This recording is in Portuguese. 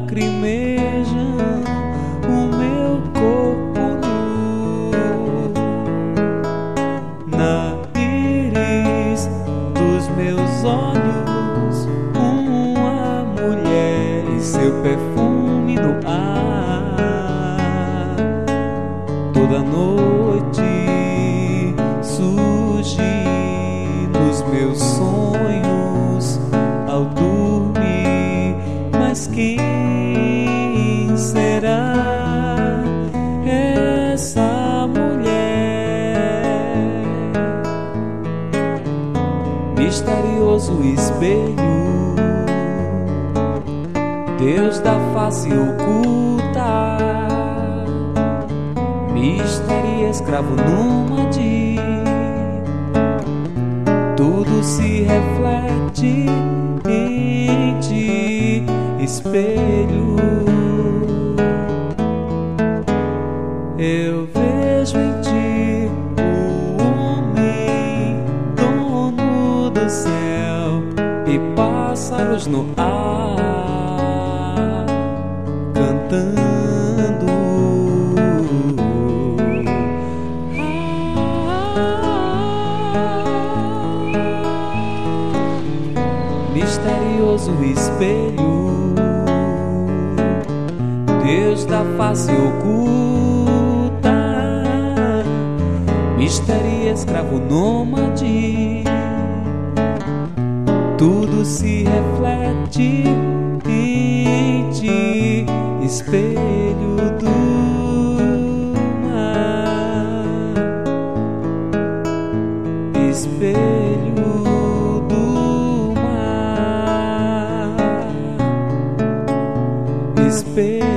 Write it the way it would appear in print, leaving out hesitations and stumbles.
lacrimejam o meu corpo nu. Na íris dos meus olhos, uma mulher e seu perfume no ar. Toda noite surge nos meus sonhos ao dormir, mas quem será essa mulher? Misterioso espelho, Deus da face oculta, mistério escravo nômade, tudo se reflete em ti, espelho. Eu vejo em ti o homem, dono do céu, e pássaros no ar, cantando. Misterioso espelho, Deus da face oculta, mistério escravo nômade, tudo se reflete em ti, espelho do mar, espelho do mar, espelho.